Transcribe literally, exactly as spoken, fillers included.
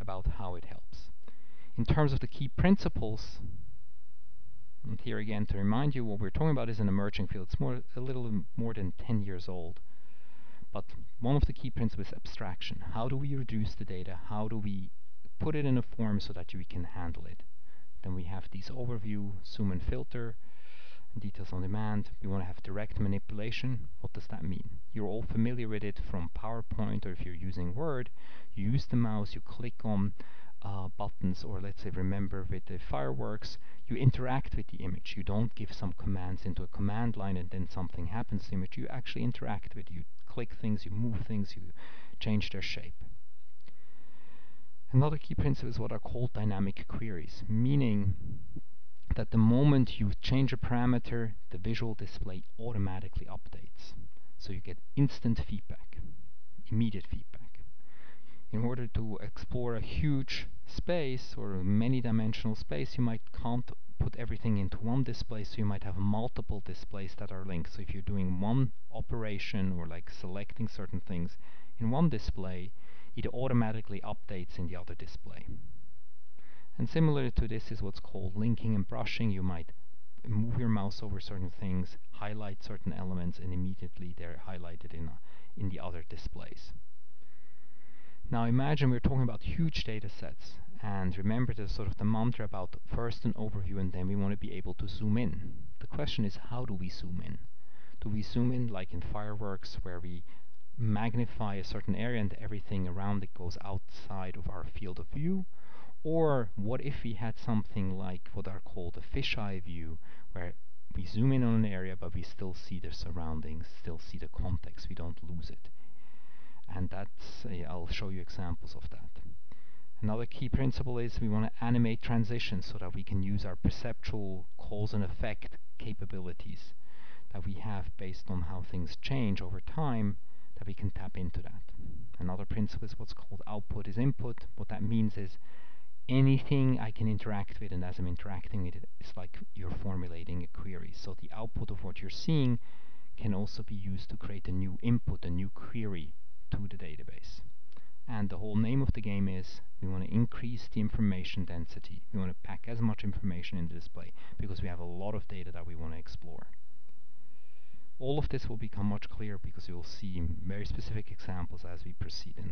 about how it helps. In terms of the key principles, and here again to remind you, what we're talking about is an emerging field. It's more a little more than ten years old. But one of the key principles is abstraction. How do we reduce the data? How do we put it in a form so that we can handle it? Then we have these overview, zoom and filter, details on demand. We want to have direct manipulation. What does that mean? You're all familiar with it from PowerPoint, or if you're using Word, you use the mouse, you click on uh, buttons, or let's say remember with the fireworks, you interact with the image. You don't give some commands into a command line and then something happens to the image. You actually interact with it. You click things, you move things, you change their shape. Another key principle is what are called dynamic queries, meaning that the moment you change a parameter, the visual display automatically updates. So you get instant feedback, immediate feedback. In order to explore a huge space or a many-dimensional space, you might can't put everything into one display, so you might have multiple displays that are linked. So if you're doing one operation or like selecting certain things in one display, it automatically updates in the other display. And similar to this is what's called linking and brushing. You might move your mouse over certain things, highlight certain elements, and immediately they're highlighted in, uh, in the other displays. Now imagine we're talking about huge data sets, and remember the sort of the mantra about first an overview and then we want to be able to zoom in. The question is, how do we zoom in? Do we zoom in like in fireworks, where we magnify a certain area and everything around it goes outside of our field of view? Or what if we had something like what are called a fisheye view, where we zoom in on an area but we still see the surroundings, still see the context, we don't lose it. And that's, uh, I'll show you examples of that. Another key principle is we want to animate transitions so that we can use our perceptual cause and effect capabilities that we have based on how things change over time, that we can tap into that. Another principle is what's called output is input. What that means is anything I can interact with, and as I'm interacting with it, it's like you're formulating a query. So the output of what you're seeing can also be used to create a new input, a new query to the database. And the whole name of the game is we want to increase the information density. We want to pack as much information in the display because we have a lot of data that we want to explore. All of this will become much clearer because you'll see very specific examples as we proceed in